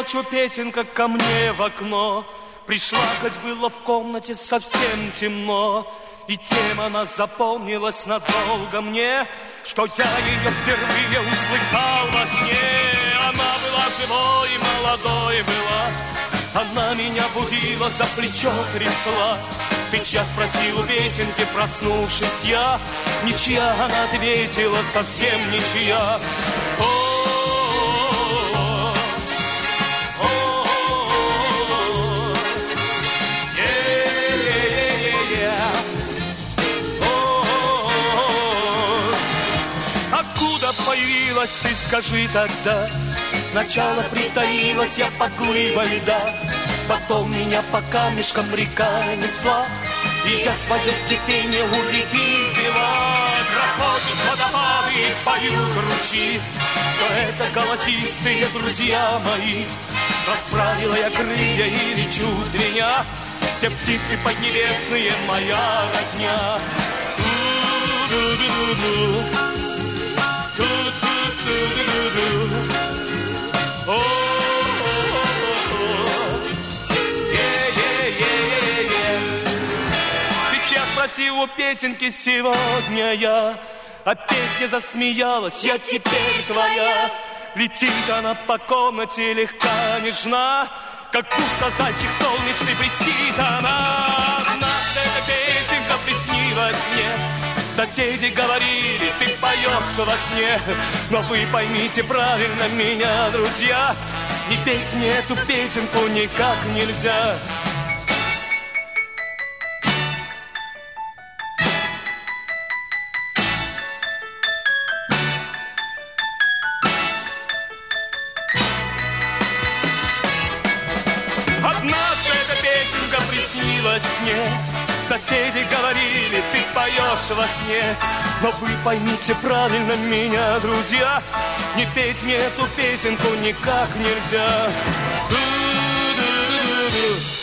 ночью песенка ко мне в окно пришла, хоть было в комнате совсем темно. И тем она запомнилась надолго мне, что я ее впервые услыхал во сне. Она была живой и молодой была, она меня будила, за плечо трясла. Ты час спросил у песенки, проснувшись я, ничья, она ответила, совсем ничья. Появилась, ты скажи тогда. Сначала притаилась я под глыбой льда, потом меня по камешкам река несла, и я свое терпение у реки взяла. Грохочут водопады, поют ручьи, все это голосистые друзья мои. Расправила я крылья и лечу звеня, все птицы поднебесные моя родня. Сейчас спросил у песенки сегодня я, а песня засмеялась, я теперь твоя. Летит она по комнате легка, нежна, как будто зайчик солнечный блестит она. Нас эта песенка приснилась мне, соседи говорили, ты поешь во сне. Но вы поймите правильно меня, друзья, не петь мне эту песенку никак нельзя. Однажды эта песенка приснилась мне, соседи говорили, ты поешь во сне. Но вы поймите правильно меня, друзья, не петь мне эту песенку никак нельзя.